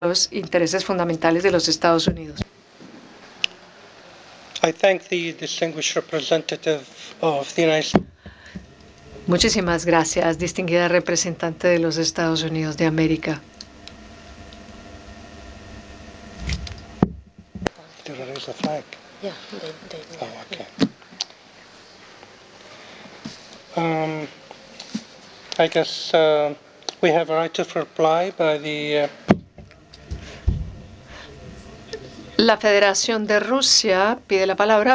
los intereses fundamentales de los Estados Unidos. I thank the distinguished representative of the United States. Muchísimas gracias, distinguida representante de los Estados Unidos de América. Did I raise the flag? Yeah, they Oh, okay. I guess we have a right to reply by the La Federación de Rusia pide la palabra